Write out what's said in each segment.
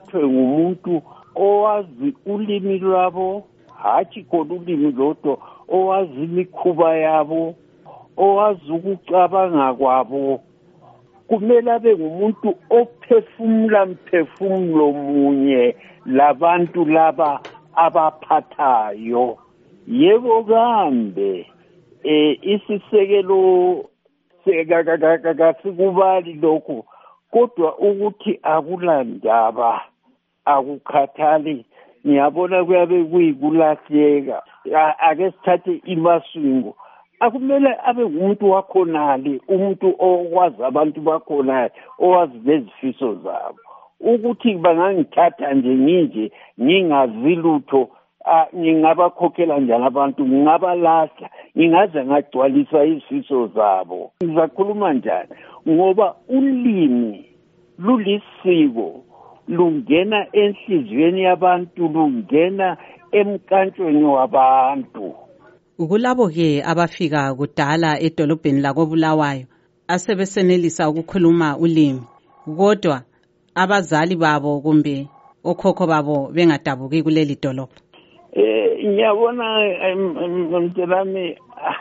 baphathwe ngumuntu owazi ulimi lwabo, hatshi khona ulimi lodwa, owazi imikhuba yabo, owazi ukucabanga kwabo. Kumele abe ngumuntu ophefumula mphefumulo munye labantu laba abaphathayo. Yebo kambe isisekelo kasikubali lokho, kodwa ukuthi akulandaba akukhathali. Ngiyabona kuyabe kuyikulahleka. Ake sithathe iMasingo. Akumele abe ngumuntu wakhonale, umuntu okwazi abantu bakhona, owazi lezifiso zabo. Ukuthi bangangithatha nje nginje ngingazi lutho, ngingabakhokhela njani abantu, ngingabalahla, ngingaze ngagcwalisa izifiso zabo. Ngizakhuluma njani? Ngoba ulimi lulisiko, lungena enhliziyweni yabantu, lungena emkantshweni wabantu. Kulabo-ke abafika kudala edolobheni lakoBulawayo asebesenelisa ukukhuluma ulimi, kodwa abazali babo kumbe okhokho babo bengadabuki kuleli dolobho. Ngiyabona mntanami,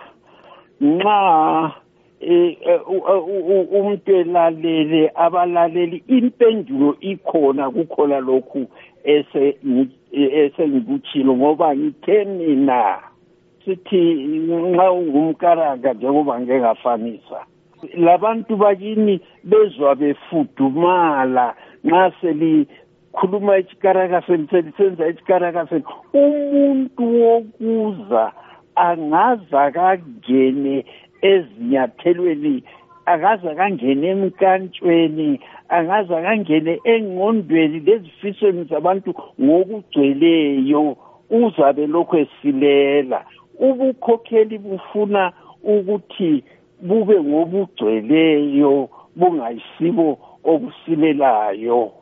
nxa umuntu elalele, abalaleli, impendulo ikhona kukhona lokhu esengikutshilo, ngoba ngithe mina sithi nxa ungumkaraka njengoba ngeke ngafanisa, labantu bakini bezwa befudumala nxa selikhuluma isikaraka senza isikaraka sen. Umuntu wokuza angaza kangene ezinyathelweni, angaza kangene emkantshweni, angaza kangene engqondweni lezifisweni zabantu ngokugcweleyo, uzabe lokhu esilela. Ubukhokheli bufuna ukuthi bube ngobugcweleyo, bungayisibo obusilelayo.